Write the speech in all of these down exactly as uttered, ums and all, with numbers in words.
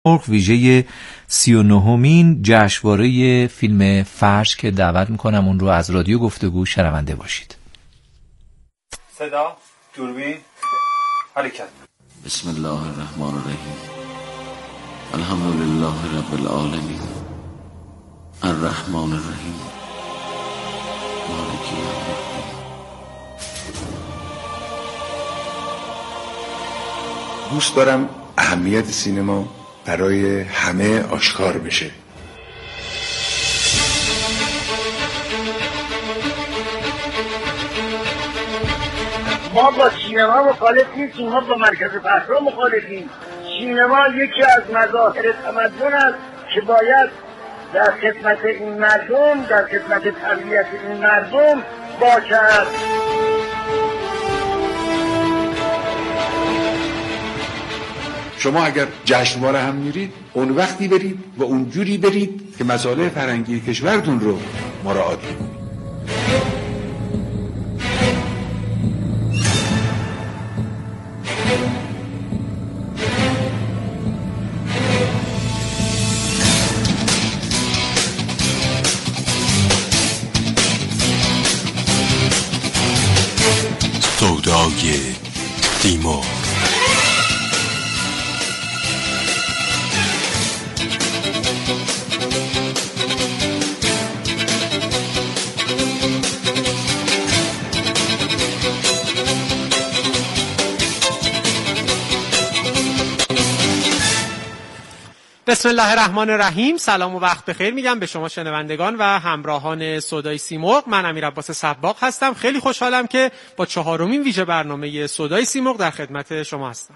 ویژه سی و نهمین جشنواره فیلم فجر که دعوت میکنم اون رو از رادیو گفتگو شنونده باشید. صدا، دوربین، حرکت. بسم الله الرحمن الرحیم. الحمدلله رب العالمین. الرحمن الرحیم. مالک یوم الدین. دوست دارم اهمیت سینما برای همه آشکار بشه. ما با سینما مخالف نیستیم، ما با مرکز فکر مخالفیم. سینما یکی از مظاهر تمدن است که باید در خدمت این مردم، در خدمت تربیت این مردم باشد. شما اگر جشنواره هم میرید اون وقتی برید و اونجوری برید که مسائل فرهنگی کشورتون رو مراعات کنید. سودای سیمرغ. بسم الله الرحمن الرحیم. سلام و وقت بخیر میگم به شما شنوندگان و همراهان سودای سیمرغ. من امیر عباس سباق هستم. خیلی خوشحالم که با چهارمین ویژه برنامه سودای سیمرغ در خدمت شما هستم.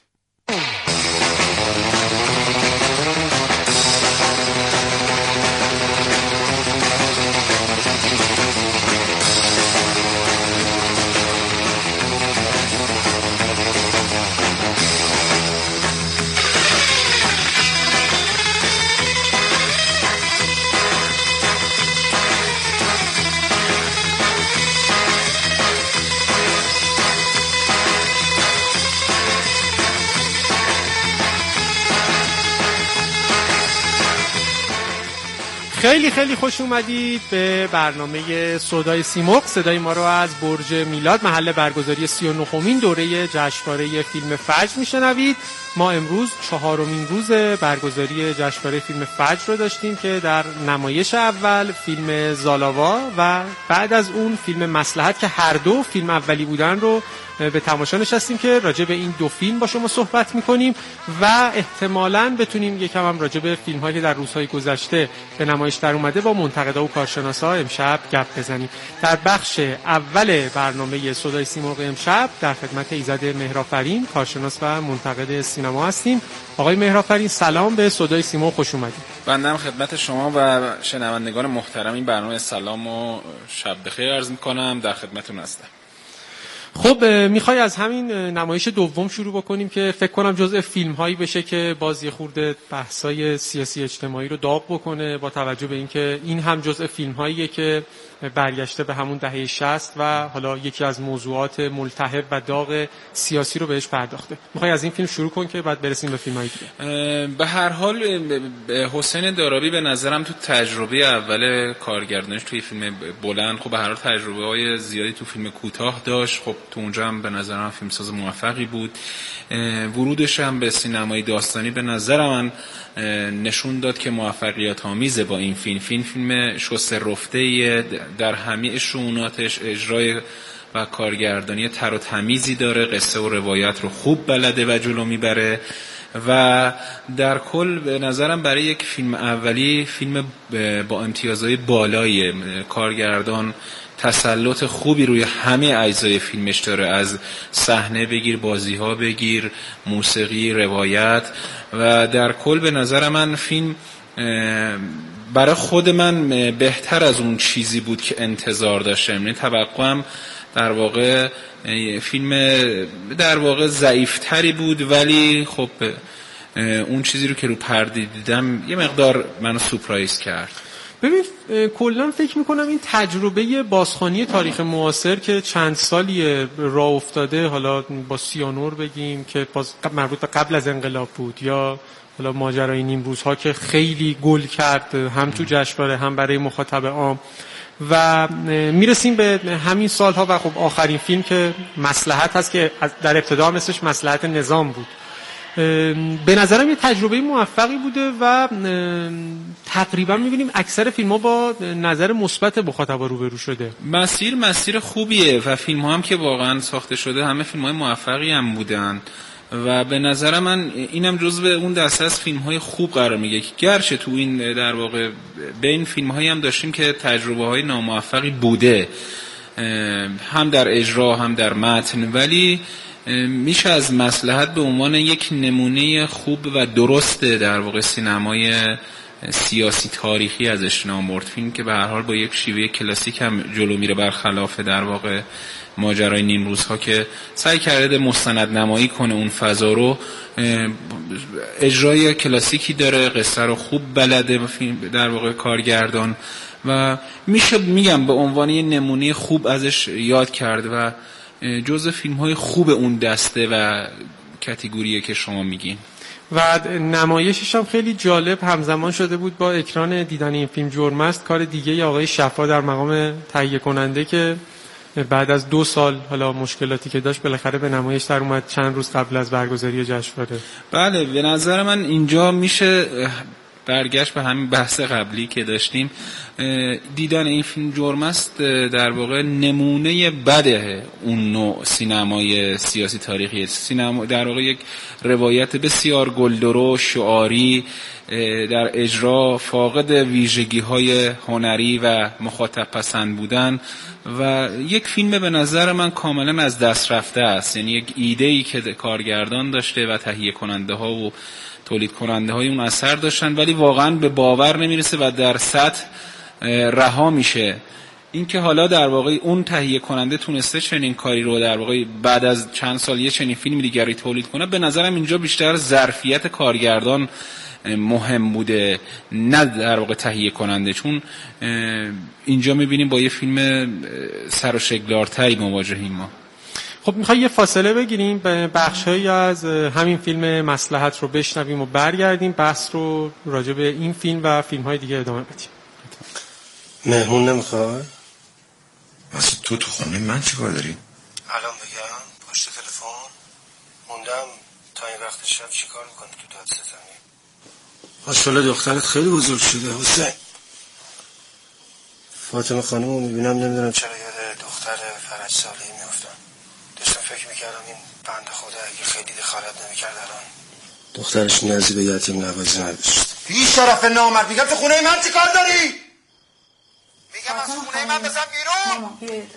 خیلی خیلی خوش اومدید به برنامه سودای سیمرغ. صدای ما رو از برج میلاد محل برگزاری سی و نهمین دوره جشنواره فیلم فجر میشنوید. ما امروز چهارمین روز برگزاری جشنواره فیلم فجر رو داشتیم که در نمایش اول فیلم زالاوا و بعد از اون فیلم مصلحت که هر دو فیلم اولی بودن رو به تماشا نشستیم که راجع به این دو فیلم با شما صحبت میکنیم و احتمالاً بتونیم یکم هم راجع به فیلم هایی که در روزهای گذشته به نمایش در اومده با منتقدا و کارشناسا امشب گپ بزنیم. در بخش اول برنامه سودای سیمرغ امشب در خدمت ایزد مهرآفرین، کارشناس و منتقد سینما هستیم. آقای مهرآفرین سلام، به سودای سیمرغ خوش اومدید. بنده هم خدمت شما و شنوندگان محترم این برنامه سلام و شب بخیر عرض میکنم، در خدمتتون هستم. خب میخوای از همین نمایش دوم شروع بکنیم که فکر کنم جزء فیلم هایی بشه که باز یه خورده بحثای سیاسی اجتماعی رو داغ بکنه، با توجه به اینکه این هم جزء فیلم هاییه که برگشته به همون دهه شصت و حالا یکی از موضوعات ملتهب و داغ سیاسی رو بهش پرداخته. میخوای از این فیلم شروع کن که بعد برسیم به فیلم های دیگه. به هر حال حسین دارابی به نظرم تو تجربه اول کارگردانیش توی فیلم بلند خب به هر حال تجربه های زیادی تو فیلم کوتاه داشت. خب تو اونجا هم به نظرم فیلمساز موفقی بود. ورودش هم به سینمای داستانی به نظر من نشون داد که موفقیت آمیزه با این فیلم. فیلم فیلم شسته رفته در همه شؤوناتش، اجرای و کارگردانی تر و تمیزی داره، قصه و روایت رو خوب بلده و جلو میبره و در کل به نظرم برای یک فیلم اولی فیلم با امتیازهای بالای کارگردان تسلط خوبی روی همه اجزای فیلمش داره، از صحنه بگیر، بازی‌ها بگیر، موسیقی، روایت و در کل به نظر من فیلم برای خود من بهتر از اون چیزی بود که انتظار داشتم. یعنی توقعم در واقع فیلم در واقع ضعیف‌تری بود، ولی خب اون چیزی رو که رو پرده دیدم یه مقدار منو سورپرایز کرد. ببین کلا فکر میکنم این تجربه بازخوانی تاریخ معاصر که چند سالی راه افتاده، حالا با سیانور بگیم که باز مربوط به قبل از انقلاب بود، یا حالا ماجرای نیمروزها که خیلی گل کرد هم تو جشنواره هم برای مخاطب عام، و میرسیم به همین سالها و خب آخرین فیلم که مصلحت هست که در ابتدا هم اسمش مصلحت نظام بود. به نظرم یه تجربه موفقی بوده و تقریبا میبینیم اکثر فیلم ها با نظر مثبت مخاطبا روبرو شده. مسیر مسیر خوبیه و فیلم ها هم که واقعا ساخته شده همه فیلم های موفقی هم بودن و به نظر من اینم جزو اون دسته از فیلم های خوب قرار میگه که گرچه تو این در واقع بین فیلم هایی هم داشتیم که تجربه های ناموفقی بوده، هم در اجرا هم در متن، ولی میشه از مصلحت به عنوان یک نمونه خوب و درست در واقع سینمای سیاسی تاریخی ازش نام برد. فیلم که به هر حال با یک شیوه کلاسیک هم جلو میره، برخلاف در واقع ماجرای نیمروزها که سعی کرده مستند نمایی کنه اون فضا رو. اجرای کلاسیکی داره، قصه رو خوب بلده در واقع کارگردان و میشه میگم به عنوان یه نمونه خوب ازش یاد کرد و جزء فیلم های خوب اون دسته و کاتگوریه که شما میگین. و نمایشش هم خیلی جالب همزمان شده بود با اکران دیدن این فیلم جرم است، کار دیگه آقای شفا در مقام تهیه کننده که بعد از دو سال حالا مشکلاتی که داشت بالاخره به نمایش در اومد چند روز قبل از برگزاری جشنواره. بله به نظر من اینجا میشه برگشت به همین بحث قبلی که داشتیم. دیدن این فیلم جرم است در واقع نمونه بده اون نوع سینمای سیاسی تاریخی، سینما در واقع یک روایت بسیار گلدرو شعاری در اجرا، فاقد ویژگی های هنری و مخاطب پسند بودن و یک فیلم به نظر من کاملا از دست رفته است. یعنی یک ایده‌ای که کارگردان داشته و تهیه کننده ها و تولید کننده های اون اثر داشتن ولی واقعا به باور نمیرسه و در سطح رها میشه. این که حالا در واقع اون تهیه کننده تونسته چنین کاری رو در واقع بعد از چند سال یه چنین فیلم دیگری تولید کنه، به نظرم اینجا بیشتر ظرفیت کارگردان مهم بوده نه در واقع تهیه کننده، چون اینجا میبینیم با یه فیلم سر و شکلارتری مواجهیم ما. خب میخوای یه فاصله بگیریم، بخشایی از همین فیلم مصلحت رو بشنویم و برگردیم بحث رو راجع به این فیلم و فیلم های دیگه ادامه بدیم. مهمون نمیخوای؟ واسه تو تو خونه من چی کار داری؟ الان بگم پشت تلفن موندم تا این وقت شب چی کار میکنی تو دادستانی؟ ماشاءالله دخترت خیلی بزرگ شده حسین. فاطمه خانم رو میبینم نمیدونم چرا یاد دختر فرج صالحی میافتم. داشتم فکر میکردم این بنده خدا اگه خیلی دخالت نمیکرد الان دخترش نیازی به یتیم نوازی نداشت. بی شرف نامرد، میگم تو خونه من چی کار داری؟ میگم از خونه من بزن بیرون. ماما بیایید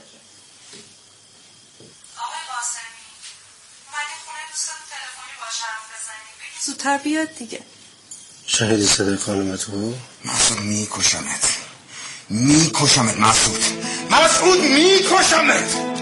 آقای قاسمی اومدیم خونه دوستم تلفنی باش حرف بزنیم، بگیم زودتر بیاد دیگه. شنیدی صدای خانمتو؟ مسعود میکشمت میکشمت مسعود مسعود میکشمت.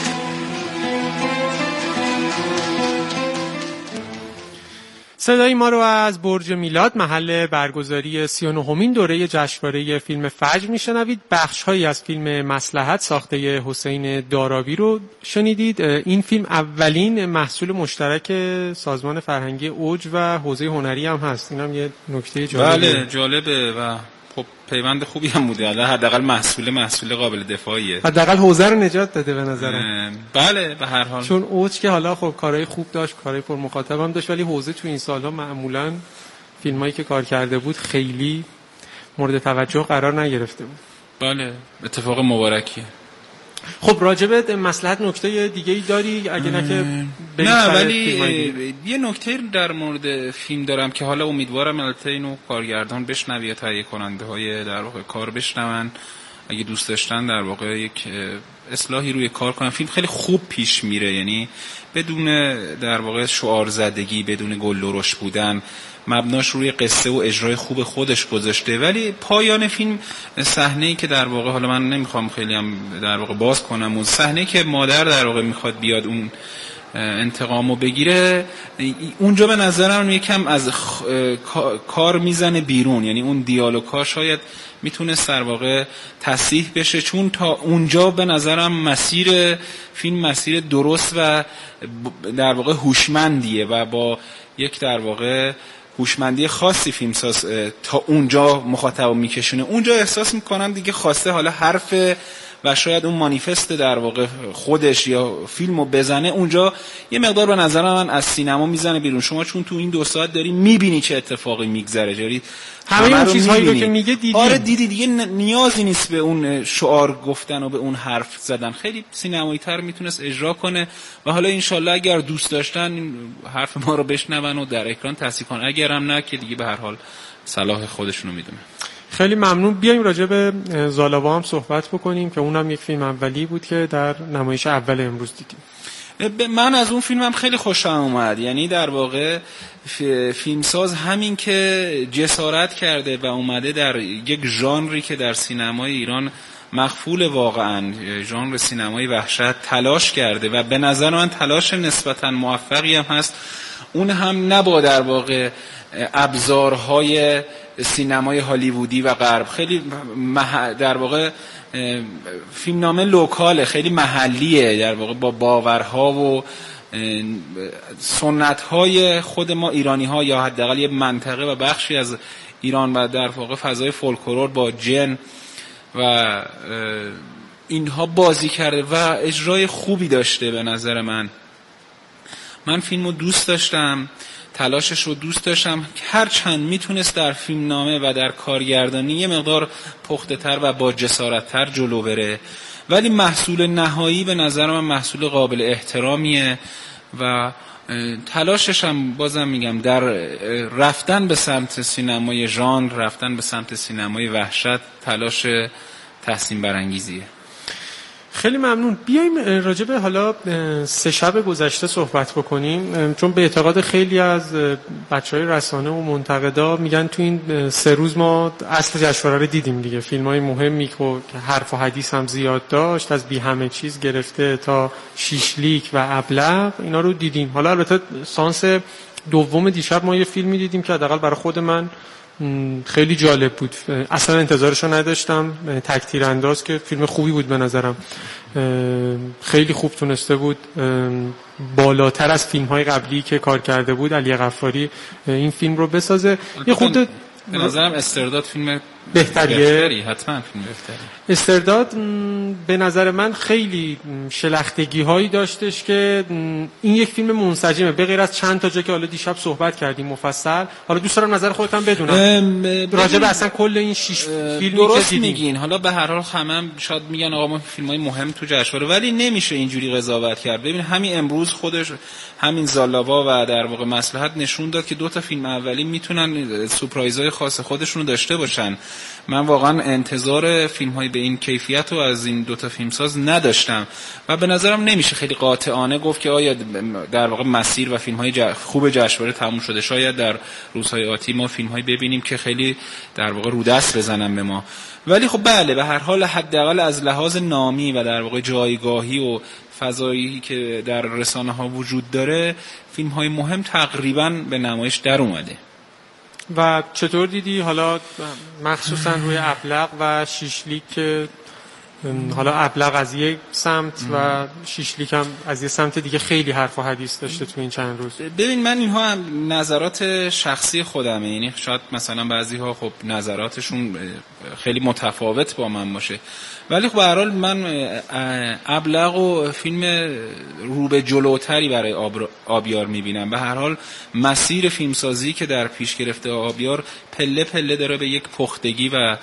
صدای ما رو از برج میلاد محل برگزاری سی و نهمین دوره جشنواره فیلم فجر میشنوید. بخش‌هایی از فیلم مصلحت ساخته حسین دارابی رو شنیدید. این فیلم اولین محصول مشترک سازمان فرهنگی اوج و حوزه هنری هم هست. اینم یه نکته جالبه. بله جالبه و خب پیوند خوبی هم بوده. حداقل محصول محصول قابل دفاعیه. حداقل حوزه رو نجات داده به نظرم. بله به هر حال. چون اوج که حالا خب کارهای خوب داشت، کارهای پر مخاطب هم داشت، ولی حوزه تو این سالها معمولاً فیلمایی که کار کرده بود خیلی مورد توجه قرار نگرفته بود. بله اتفاق مبارکیه. خب راجبت مصلحت نکته دیگه ای داری اگه نه که نه، ولی یه نکته در مورد فیلم دارم که حالا امیدوارم البته اینو کارگردان بشنوه، تهیه کننده های در واقع کار بشنون، اگه دوست داشتن در واقع یک اصلاحی روی کار کنن. فیلم خیلی خوب پیش میره، یعنی بدون در واقع شعار زدگی، بدون گل و رش بودن، مبناش روی قصه و اجرای خوب خودش گذاشته. ولی پایان فیلم صحنه‌ای که در واقع حالا من نمیخوام خیلی هم در واقع باز کنم، اون صحنه‌ای که مادر در واقع میخواد بیاد اون انتقامو بگیره، اونجا به نظرم یکم از کار میزنه بیرون. یعنی اون دیالوگ‌ها شاید میتونست در واقع تصحیح بشه، چون تا اونجا به نظرم مسیر فیلم مسیر درست و در واقع هوشمندیه و با یک در واقع هوشمندی خاصی فیلمساز تا اونجا مخاطب میکشونه. اونجا احساس میکنم دیگه خواسته حالا حرف و شاید اون مانیفست در واقع خودش یا فیلمو بزنه، اونجا یه مقدار به نظر من از سینما میزنه بیرون. شما چون تو این دو ساعت داری میبینی چه اتفاقی میگذره، داری همه اون چیزهایی رو که میگه دیدی. آره دیدی دیگه، نیازی نیست به اون شعار گفتن و به اون حرف زدن. خیلی سینمایی تر میتونست اجرا کنه و حالا انشالله اگر دوست داشتن حرف ما رو بشنون و در اکران تصحیح کنن، اگر هم نه که دیگه به هر حال صلاح خودشونو میدونه. خیلی ممنون. بیایم راجع به زالاوا هم صحبت بکنیم که اونم یک فیلم اولی بود که در نمایش اول امروز دیدیم. من از اون فیلمم خیلی خوشم اومد. یعنی در واقع فیلمساز همین که جسارت کرده و اومده در یک ژانری که در سینمای ایران مخفول واقعا، ژانر سینمای وحشت، تلاش کرده و به نظر من تلاش نسبتا موفقی هم هست. اون هم نه با در واقع ابزارهای سینمای هالیوودی و غرب، خیلی مح... در واقع فیلمنامه لوکاله، خیلی محلیه، در واقع با باورها و سنت‌های خود ما ایرانی‌ها یا حداقل یه منطقه و بخشی از ایران و در واقع فضای فولکلور با جن و اینها بازی کرده و اجرای خوبی داشته. به نظر من من فیلمو دوست داشتم، تلاشش رو دوست داشتم، هر چند میتونست در فیلم نامه و در کارگردانی یه مقدار پخته تر و با جسارت تر جلو بره، ولی محصول نهایی به نظر من محصول قابل احترامیه و تلاشش هم بازم میگم در رفتن به سمت سینمای ژانر، رفتن به سمت سینمای وحشت، تلاش تحسین برانگیزیه. خیلی ممنون. بیایم راجع به حالا سه شب گذشته صحبت بکنیم، چون به اعتقاد خیلی از بچهای رسانه و منتقدا میگن تو این سه روز ما اصل جشنواره رو دیدیم دیگه. فیلم‌های مهمی که حرف و حدیث هم زیاد داشت، از بی همه چیز گرفته تا شیشلیک و ابلق، اینا رو دیدیم. حالا البته سانس دوم دیشب ما یه فیلمی دیدیم که حداقل برای خود من خیلی جالب بود، اصلا انتظارشو نداشتم. تک تیرانداز که فیلم خوبی بود به نظرم، خیلی خوب تونسته بود بالاتر از فیلم‌های قبلی که کار کرده بود علی غفاری این فیلم رو بسازه. یه خود به نظرم استرداد فیلم بهتریه، بهتری، حتما فیلم بهتری. استرداد به نظر من خیلی شلختگی هایی داشتش که این یک فیلم منسجمه، به غیر از چند تا جا که حالا دیشب صحبت کردیم مفصل. حالا دوست دارم نظر خودت هم بدونم راجع به اصلا کل این شش فیلمی که دیدیم. میگین حالا به هر حال همم شاید میگن آقا ما فیلمای مهم تو جشنواره، ولی نمیشه اینجوری قضاوت کرد. ببین همین امروز خودش همین زالاوا و در واقع مصلحت نشون داد که دو تا فیلم اولی میتونن سورپرایزهای خاص خودشونو داشته باشن. من واقعا انتظار فیلم‌های به این کیفیت رو از این دوتا فیلمساز نداشتم و به نظرم نمیشه خیلی قاطعانه گفت که آیا در واقع مسیر و فیلم‌های ج... خوب جشنواره تموم شده. شاید در روزهای آتی ما فیلم‌هایی ببینیم که خیلی در واقع رو دست بزنن به ما، ولی خب بله به هر حال حداقل از لحاظ نامی و در واقع جایگاهی و فضایی که در رسانه‌ها وجود داره فیلم‌های مهم تقریباً به نمایش در اومده. و چطور دیدی حالا مخصوصا روی ابلق و شیشلیک که حالا ابلق از یک سمت و شیشلیک هم از یک سمت دیگه خیلی حرف و حدیث داشته تو این چند روز؟ ببین من اینها هم نظرات شخصی خودمه، یعنی شاید مثلا بعضی ها خب نظراتشون خیلی متفاوت با من باشه، ولی خب به هر حال من ابلق و فیلم رو به جلوتری برای آبیار میبینم. به هر حال مسیر فیلمسازی که در پیش گرفته آبیار پله پله داره به یک پختگی و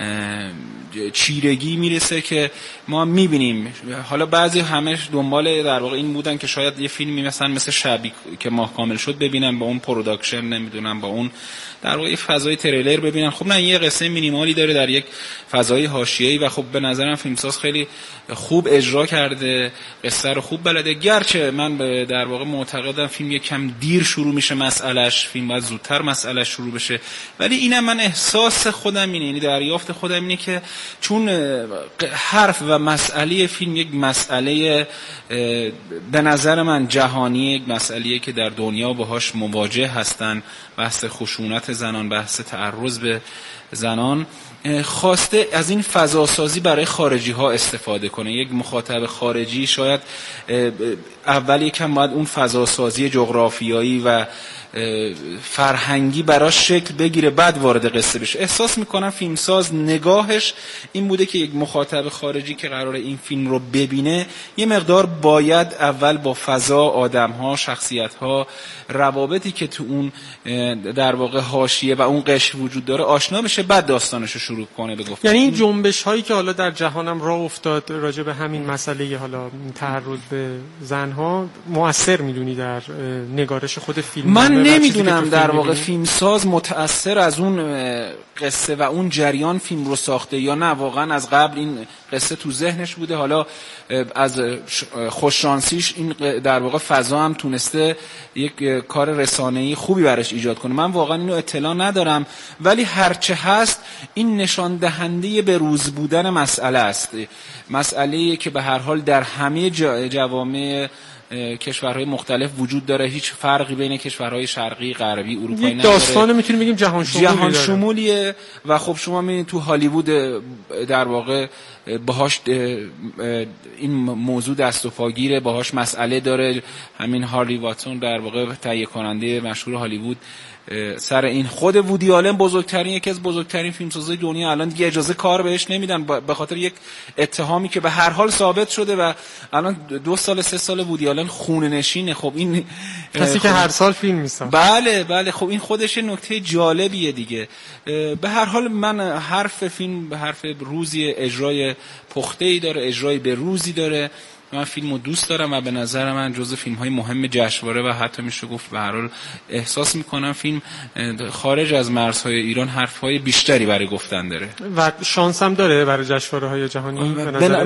چیرگی میرسه که ما میبینیم. حالا بعضی همش دنبال در واقع این بودن که شاید یه فیلمی مثلا مثل شبی که ماه کامل شد ببینن با اون پروداکشن، نمیدونم با اون در واقع فضای تریلر ببینن. خب نه، یه قصه مینیمالی داره در یک فضای حاشیه‌ای و خب به نظرم فیلمساز خیلی خوب اجرا کرده، قصه رو خوب بلده. گرچه من به در واقع معتقدم فیلم یک کم دیر شروع میشه مسئلهش، فیلم باید زودتر مسئلهش شروع بشه، ولی اینم من احساس خودم اینه، یعنی دریافت خودم اینه که چون حرف و مسئله فیلم یک مسئله به نظر من جهانی، یک مسئله که در دنیا باهاش مواجه هستن، بحث خشونت زنان، بحث تعرض به زنان، خواسته از این فضاسازی برای خارجی ها استفاده کنه. یک مخاطب خارجی شاید اول یکم باید اون فضاسازی جغرافیایی و فرهنگی براش شکل بگیره، بعد وارد قصه بشه. احساس میکنم فیلمساز نگاهش این بوده که یک مخاطب خارجی که قراره این فیلم رو ببینه یه مقدار باید اول با فضا، آدم‌ها، شخصیت‌ها، روابطی که تو اون در واقع حاشیه و اون قشر وجود داره آشنا بشه، بعد داستانش رو شروع کنه به گفتن. یعنی این جنبش هایی که حالا در جهانم راه افتاد راجع به همین مسئله حالا تعرض به زنها مؤثر میدونی در نگارش خود فیلم؟ من نمیدونم در واقع فیلمساز متأثر از اون قصه و اون جریان فیلم رو ساخته یا نه، واقعا از قبل این قصه تو ذهنش بوده، حالا از خوششانسیش این در واقع فضا هم تونسته یک کار رسانه‌ای خوبی براش ایجاد کنه. من واقعا اینو اطلاع ندارم، ولی هرچه هست این نشان دهنده به روز بودن مسئله است. مسئله‌ای که به هر حال در همه جوامع کشورهای مختلف وجود داره، هیچ فرقی بین کشورهای شرقی، غربی، اروپایی نداره. داستان میتونیم بگیم جهان شمولی جهان شمولیه و خب شما میبینید تو هالیوود در واقع باهاش این موضوع دست و پاگیره، باهاش مسئله داره. همین هاری واتسون در واقع تهیه کننده مشهور هالیوود سر این، خود وودی آلن بزرگترین یکی از بزرگترین فیلمسازای دنیا الان دیگه اجازه کار بهش نمیدن به خاطر یک اتهامی که به هر حال ثابت شده و الان دو سال سه سال وودی آلن خونه نشینه. خب این کسی که هر سال فیلم میسازه. بله بله خب این خودش نکته جالبیه دیگه. به هر حال من حرف فیلم به حرف روزی، اجرای پخته‌ای داره، اجرای به روزی داره. من فیلمو دوست دارم و به نظر من جزو فیلم‌های مهم جشنواره و حتی میشه گفت به هر حال احساس میکنم فیلم خارج از مرزهای ایران حرف‌های بیشتری برای گفتن داره و شانس هم داره برای جشنواره‌های جهانی. به نظر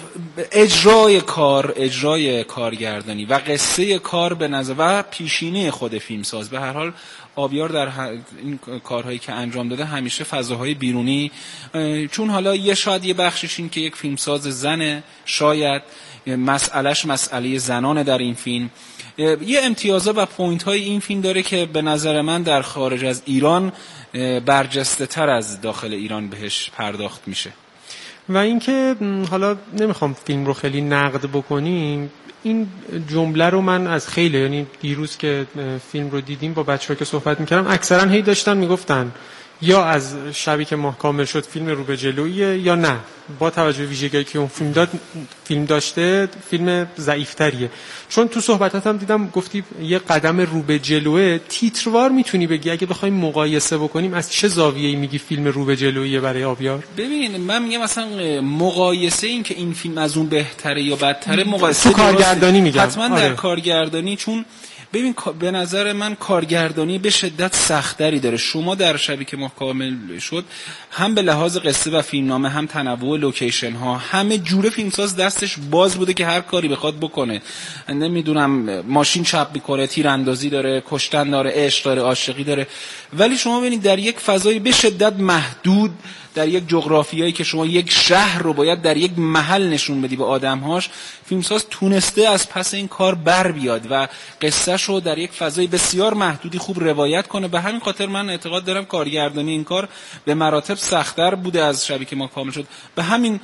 اجرای کار، اجرای کارگردانی و قصه کار به نظر و پیشینه خود فیلمساز، به هر حال آبیار در این کارهایی که انجام داده همیشه فضاهای بیرونی، چون حالا یه شاید یه بخشش این که یک فیلمساز زنه، شاید مسئلهش مسئله زنانه در این فیلم، یه امتیازها و پوینت های این فیلم داره که به نظر من در خارج از ایران برجسته تر از داخل ایران بهش پرداخت میشه. و اینکه حالا نمیخوام فیلم رو خیلی نقد بکنیم، این جمله رو من از خیلی، یعنی دیروز که فیلم رو دیدیم با بچه‌ها که صحبت میکردم اکثرا هی داشتن میگفتن یا از شبی که ماه کامل شد فیلم رو به جلویه یا نه با توجه به ویژگی‌هایی که اون فیلم داد فیلم داشته فیلم ضعیف‌تریه. چون تو صحبتات هم دیدم گفتی یه قدم رو به جلوه، تیتروار میتونی بگی اگه بخوایم مقایسه بکنیم از چه زاویه‌ای میگی فیلم رو به جلویه برای آبیار؟ ببین من میگم مثلا مقایسه این که این فیلم از اون بهتره یا بدتره، مقایسه تو کارگردانی میگم حتما آره. در کارگردانی، چون ببین به نظر من کارگردانی به شدت سختری داره. شما در شبی که ماه کامل شد هم به لحاظ قصه و فیلمنامه، هم تنوع لوکیشن ها، همه جوره فیلمساز دستش باز بوده که هر کاری بخواد بکنه. نمیدونم ماشین چپ میکنه، تیراندازی داره، کشتن داره، عشق داره، عاشقی داره، ولی شما ببینید در یک فضای به شدت محدود، در یک جغرافیایی که شما یک شهر رو باید در یک محل نشون بدی به آدمهاش، فیلمساز تونسته از پس این کار بر بیاد و قصهش رو در یک فضای بسیار محدودی خوب روایت کنه. به همین خاطر من اعتقاد دارم کارگردانی این کار به مراتب سخت‌تر بوده از شبی که ما کامل شد. به همین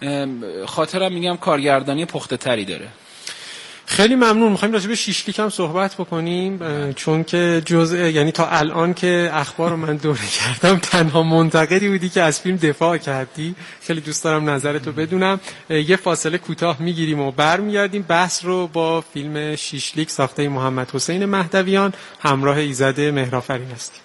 خاطرم میگم کارگردانی پخته تری داره. خیلی ممنون. می‌خوایم راجع به شیشلیک هم صحبت بکنیم چون که جزء، یعنی تا الان که اخبار رو من دوره کردم تنها منتقدی بودی که از فیلم دفاع کردی. خیلی دوست دارم نظرتو بدونم. یه فاصله کوتاه میگیریم و برمیگردیم. بحث رو با فیلم شیشلیک ساخته محمد حسین مهدویان همراه ایزد مهرآفرین هستیم.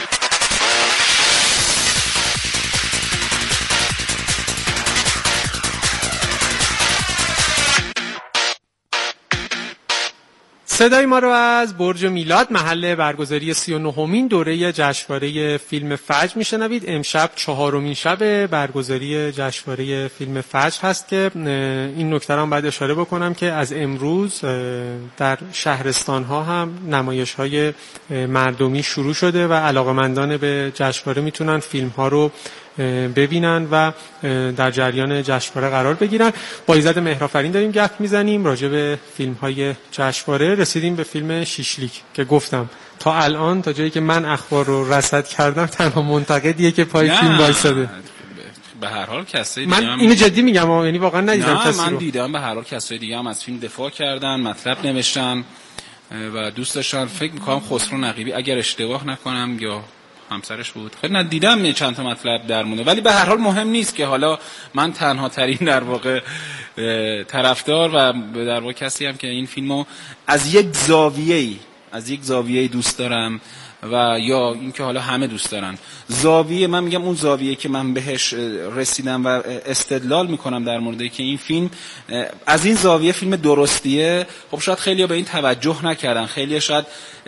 صدای ما رو از برج میلاد، محل برگزاری سی و نهمین دوره جشنواره فیلم فجر میشنوید. امشب چهارمین شب برگزاری جشنواره فیلم فجر هست که این نکته رو هم باید اشاره بکنم که از امروز در شهرستان ها هم نمایش های مردمی شروع شده و علاقمندان به جشنواره میتونن فیلم ها رو ببینن و در جریان جشنواره قرار بگیرن. با ایزد مهرآفرین داریم گپ میزنیم راجع به فیلم‌های جشنواره. رسیدیم به فیلم شیشلیک که گفتم تا الان تا جایی که من اخبار رو رصد کردم تنها منتقدیه که پای فیلم وایساده. به هر حال کسای دیگه من هم اینو جدی میگم، یعنی واقعا ندیدم نه کسی من رو. دیدم. به هر حال کسای دیگه هم از فیلم دفاع کردن، مطلب نوشتن و دوست داشتن. فکر می‌کنم خسرو نقیبی اگر اشتباه نکنم یا همسرش بود، خیلی ندیدم چند تا مطلب در مونه، ولی به هر حال مهم نیست که حالا من تنها ترین در واقع طرفدار و در واقع کسی هم که این فیلمو از یک زاویه‌ای از یک زاویه‌ای دوست دارم و یا اینکه حالا همه دوست دارن. زاویه من میگم اون زاویه که من بهش رسیدم و استدلال میکنم در مورد که این فیلم از این زاویه فیلم درستیه. خب شاید خیلی‌ها به این توجه نکردن، خیلی‌ها شاید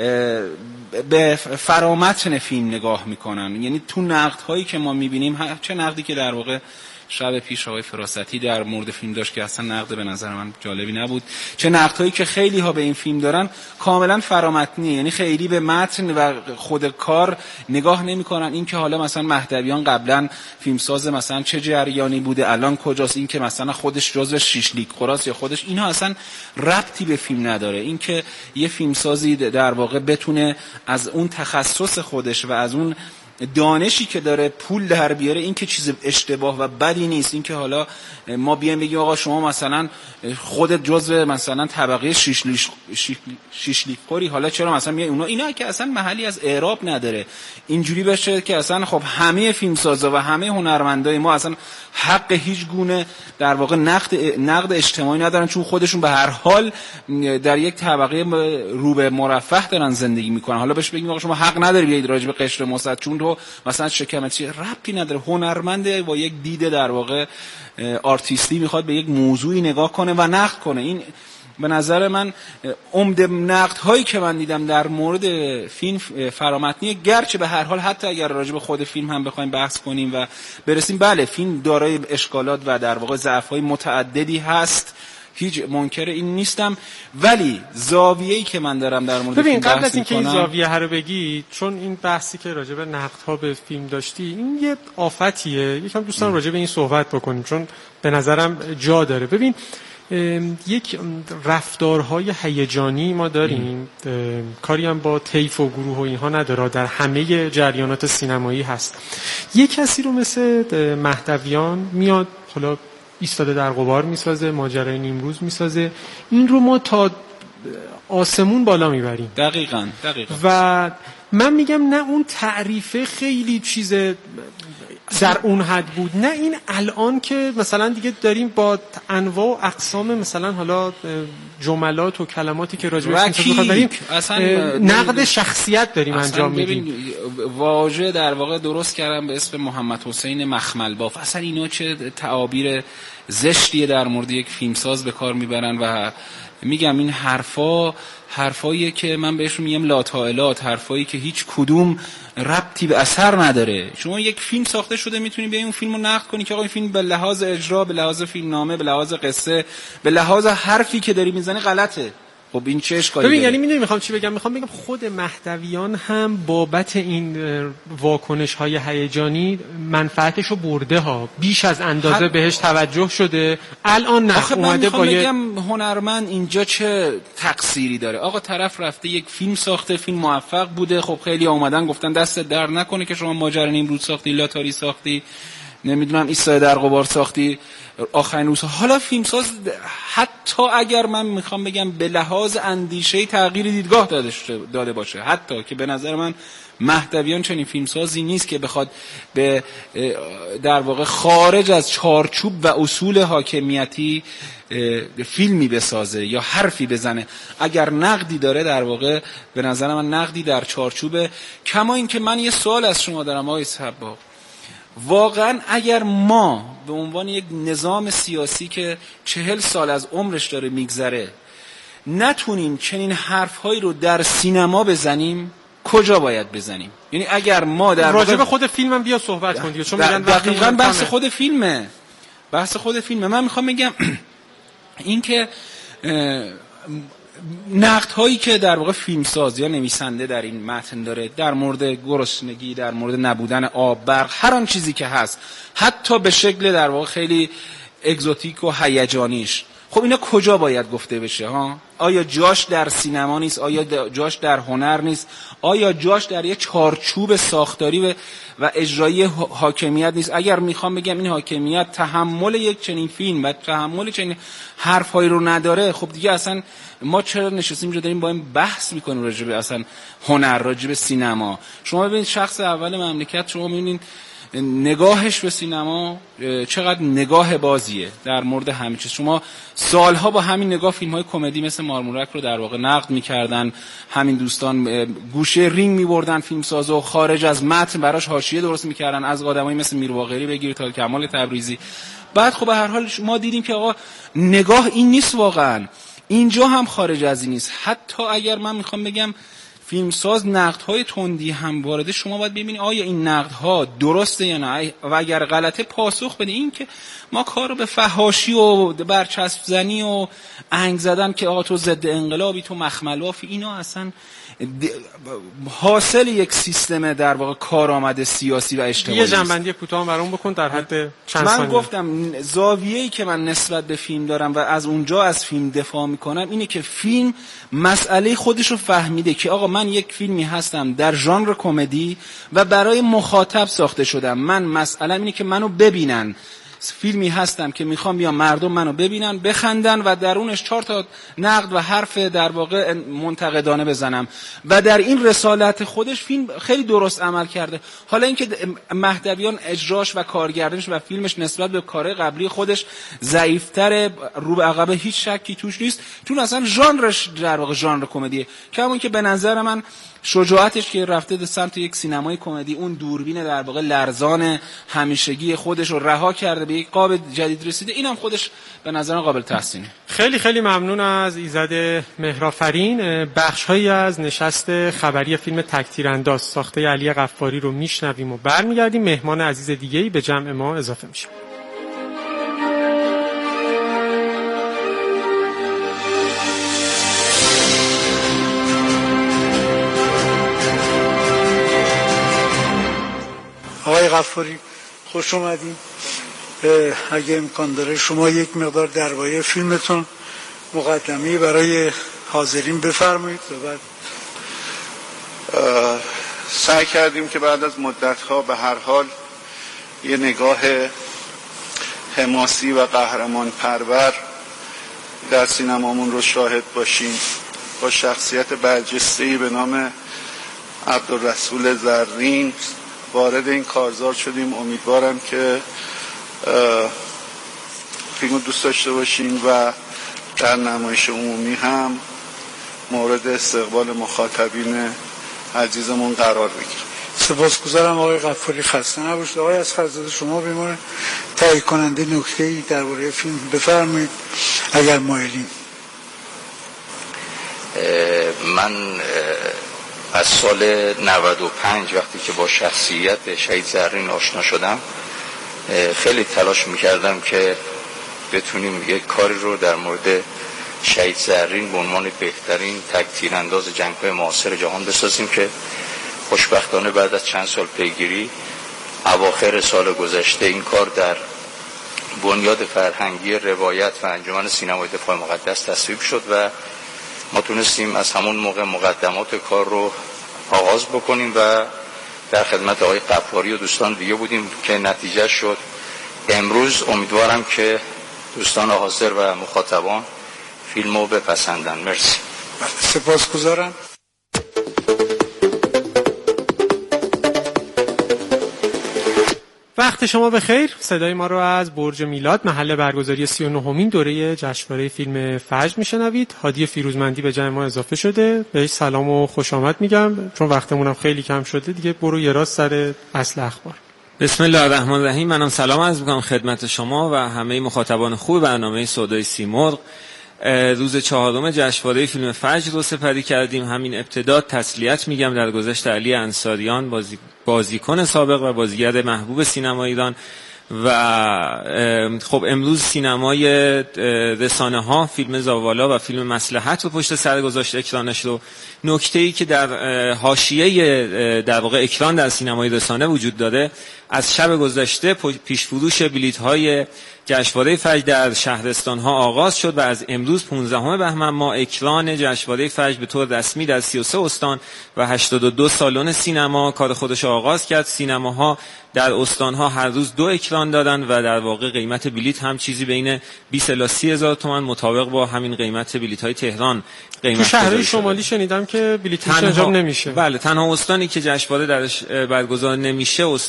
به فرامتن فیلم نگاه میکنن. یعنی تو نقدهایی که ما میبینیم، چه نقدی که در واقع شب پیش آقای فراستی در مورد فیلم داشت که اصلا نقد به نظر من جالبی نبود، چه نقدهایی که خیلی ها به این فیلم دارن کاملا فرامتنیه. یعنی خیلی به متن و خود کار نگاه نمی‌کنن. این که حالا مثلا مهدویان قبلا فیلمساز مثلا چه جریانی بوده، الان کجاست، این که مثلا خودش جزو شیشلیک خوراست یا خودش، اینها اصلا ربطی به فیلم نداره. این که یه فیلمسازی در واقع بتونه از اون تخصص خودش و از اون دانشی که داره پول در بیاره، این که چیز اشتباه و بدی نیست. این که حالا ما بیایم بگیم آقا شما مثلا خودت جزء مثلا طبقه شیشلیک شیشلیک خوری، حالا چرا مثلا میای اونا، اینا که اصلا محلی از اعراب نداره. اینجوری بشه که اصلا خب همه فیلمسازا و همه هنرمندای ما اصلا حق هیچ گونه در واقع نقد نقد اجتماعی ندارن، چون خودشون به هر حال در یک طبقه رو به مرفه دارن زندگی میکنن. حالا بهش بگیم آقا شما حق نداری بیاید راجع به قشر موسد چون تو مثلا شکمتی، ربطی نداره. هنرمنده با یک دیده در واقع آرتیستی میخواد به یک موضوعی نگاه کنه و نقد کنه. این به نظر من عمده نقد هایی که من دیدم در مورد فیلم فرامتنیه. گرچه به هر حال حتی اگر راجع به خود فیلم هم بخوایم بحث کنیم و برسیم، بله فیلم دارای اشکالات و در واقع ضعف های متعددی هست، هیچ منکر این نیستم، ولی زاویه‌ای که من دارم در مورد ببین فیلم قبل از اینکه این می‌کنم... زاویه رو بگی، چون این بحثی که راجع به نقدها به فیلم داشتی این یه آفتیه، یکم دوستان راجع به این صحبت بکنیم چون به نظرم جا داره. ببین یک رفتارهای هیجانی ما داریم، کاری هم با طیف و گروه و اینها نداره، در همه جریانات سینمایی هست. یک کسی رو مثل مهدویان میاد حالا ایستاده در غبار میسازه، ماجرای نیمروز میسازه، این رو ما تا آسمون بالا میبریم. دقیقاً دقیقاً. و من میگم نه اون تعریفه خیلی چیز در اون حد بود، نه این الان که مثلا دیگه داریم با انواع و اقسام مثلا حالا جملات و کلماتی که راجع به فیلم داریم نقد شخصیت داریم انجام میدیم. واژه در واقع درست کردم به اسم محمد حسین مخملباف، اصلا اینا چه تعابیر زشتیه در مورد یک فیلمساز به کار میبرن و میگم این حرفا حرفاییه که من بهشون میگم لاتائلات، حرفایی که هیچ کدوم ربطی به اثر نداره. شما یک فیلم ساخته شده میتونی به اون فیلمو نقد کنی که آقا این فیلم به لحاظ اجرا، به لحاظ فیلمنامه، به لحاظ قصه، به لحاظ حرفی که داری میزنی غلطه. خب این چه اشکالی داره؟ ببین یعنی میدونی میخوام چی بگم، میخوام بگم خود مهدویان هم بابت این واکنش های هیجانی منفعتشو برده ها، بیش از اندازه حد... بهش توجه شده. الان نه اومده با بگم هنرمند اینجا چه تقصیری داره؟ آقا طرف رفته یک فیلم ساخته، فیلم موفق بوده، خب خیلی اومدن گفتن دست در نکنه که شما ماجرا نیمروز ساختی، لاتاری ساختی، نمیدونم ایستاده در غبار ساختی، آخرین روزها. حالا فیلمساز حتی اگر من میخوام بگم به لحاظ اندیشه تغییر دیدگاه داده باشه، حتی که به نظر من مهدویان چنین فیلمسازی نیست که بخواد به در واقع خارج از چارچوب و اصول حاکمیتی فیلمی بسازه یا حرفی بزنه. اگر نقدی داره در واقع به نظر من نقدی در چارچوبه. کما این که من یه سوال از شما دارم آقای صباغ، واقعا اگر ما به عنوان یک نظام سیاسی که چهل سال از عمرش داره میگذره نتونیم چنین حرفهایی رو در سینما بزنیم، کجا باید بزنیم؟ یعنی اگر ما در راجع به خود فیلم هم بیا صحبت کن دیگه، چون میگن دقیقاً بحث خود فیلمه بحث خود فیلمه من میخوام بگم این که نقد هایی که در واقع فیلمساز یا نویسنده در این متن داره در مورد گرسنگی، در مورد نبودن آب، برق، هر آن چیزی که هست، حتی به شکل در واقع خیلی اگزوتیک و هیجانیش، خب اینا کجا باید گفته بشه ها؟ آیا جاش در سینما نیست؟ آیا جاش در هنر نیست؟ آیا جاش در یک چارچوب ساختاری و و اجرایی حاکمیت نیست؟ اگر میخوام بگم این حاکمیت تحمل یک چنین فیلم و تحمل چنین حرفایی رو نداره، خب دیگه اصلا ما چرا نشستیم اینجا داریم با این بحث میکنیم راجع به اصلا هنر، راجع به سینما؟ شما ببینید شخص اول مملکت، شما میبینید نگاهش به سینما چقدر نگاه بازیه در مورد همه چیز. شما سالها با همین نگاه فیلم های کمدی مثل مارمولک رو در واقع نقد میکردن، همین دوستان گوشه رینگ میبردن فیلمسازو، خارج از متن براش حاشیه درست میکردن، از آدمایی مثل میر باقری بگیر تا کمال تبریزی. بعد خب به هر حال ما دیدیم که آقا نگاه این نیست، واقعا اینجا هم خارج از این نیست. حتی اگر من میخوام بگم فیلمساز نقدهای تندی هم وارده، شما باید ببینید آیا این نقدها درسته یا نه، و اگر غلطه پاسخ بده. این که ما کار رو به فحاشی و برچسب زنی و انگ زدن که آقا تو ضد انقلابی، تو مخملافی، اینا اصلا حاصل یک سیستم در واقع کارآمد سیاسی و اجتماعی. یه جنبندی کوتاه برام بکن در حد چند من ثانیه. گفتم زاویه‌ای که من نسبت به فیلم دارم و از اونجا از فیلم دفاع میکنم اینه که فیلم مسئله خودش رو فهمیده که آقا من یک فیلمی هستم در ژانر کمدی و برای مخاطب ساخته شدم. من مسئله اینه که منو ببینن، فیلمی هستم که میخوام بیا مردم منو ببینن، بخندن و درونش چهار تا نقد و حرف در واقع منتقدانه بزنم و در این رسالت خودش فیلم خیلی درست عمل کرده. حالا اینکه مهدویان اجراش و کارگردانش و فیلمش نسبت به کارهای قبلی خودش ضعیف‌تر، رو به عقب، هیچ شکی توش نیست، چون اصلا ژانرش در واقع ژانر کمدیه. کمون که به نظر من شجاعتش که رفته به سمت یک سینمای کمدی، اون دوربین در واقع لرزان همیشگی خودش رو رها کرده، به یک قاب جدید رسیده، اینم خودش به نظر قابل تحسینه. خیلی خیلی ممنون از ایزد مهرآفرین. بخش‌هایی از نشست خبری فیلم تک تیرانداز ساخته علی غفاری رو میشنویم و برمیگردیم. مهمان عزیز دیگه‌ای به جمع ما اضافه میشه. آقای غفاری خوش اومدین. اگه امکان داره شما یک مقدار درباره فیلمتون مقدمه برای حاضرین بفرمایید و بعد. سعی کردیم که بعد از مدت‌ها به هر حال یه نگاه حماسی و قهرمان پرور در سینمامون رو شاهد باشیم. با شخصیت برجسته‌ای به نام عبدالرسول زرین وارد این کارزار شدیم. امیدوارم که فیلمو دوست داشته باشین و در نمایش عمومی هم مورد استقبال مخاطبین عزیزمون قرار بگیریم. سپاسگزارم آقای غفاری، خسته نباشید. آقای اصغرزاده شما بیمار تایید کننده نکته‌ای درباره فیلم بفرمایید اگر مایلین. من از سال نود و پنج وقتی که با شخصیت شهید زرین آشنا شدم خیلی تلاش میکردم که بتونیم یک کاری رو در مورد شهید زرین به عنوان بهترین تک تیرانداز جنگ‌های معاصر جهان بسازیم که خوشبختانه بعد از چند سال پیگیری اواخر سال گذشته این کار در بنیاد فرهنگی روایت و انجمن سینمای دفاع مقدس تصویب شد و ما تونستیم از همون موقع مقدمات کار رو آغاز بکنیم و در خدمت آقای غفاری و دوستان دیگه بودیم که نتیجه شد. امروز امیدوارم که دوستان حاضر و مخاطبان فیلمو بپسندن. مرسی. سپاسگزارم. وقت شما بخیر. صدای ما رو از برج میلاد محل برگزاری سی و نهمین دوره جشنواره فیلم فجر میشنوید. هادی فیروزمندی به جمع ما اضافه شده. بهش سلام و خوش آمد میگم، چون وقتمونم خیلی کم شده دیگه. برو یه راست سر اصل اخبار. بسم الله الرحمن الرحیم. منم سلام عرض میکنم خدمت شما و همه مخاطبان خوب برنامه سودای سیمرغ. روز چهارم جشنواره فیلم فجر رو سپری کردیم. همین ابتدا تسلیت میگم در گذشت علی انصاریان، بازی بازیکن سابق و بازیگر محبوب سینما ایران و خب امروز سینمای رسانه ها فیلم زاوالا و فیلم مصلحت رو پشت سر گذاشت اکرانش رو. نکته‌ای که در حاشیه در واقع اکران در سینمای رسانه وجود داره، از شب گذشته پیش فروش بلیط‌های جشنواره فجر در شهرستان‌ها آغاز شد و از امروز پانزدهم بهمن ما اکران جشنواره فجر به طور رسمی در سی و سه استان و هشتاد و دو سالن سینما کار خودش آغاز کرد. سینماها در استان‌ها هر روز دو اکران دادن و در واقع قیمت بلیط هم چیزی بین بیست الی سی هزار تومان مطابق با همین قیمت بلیط‌های تهران قیمت. تو شهرهای شمالی شنیدم که بلیطش انجام نمیشه. بله، تنها استانی که جشنواره درش برگزار نمیشه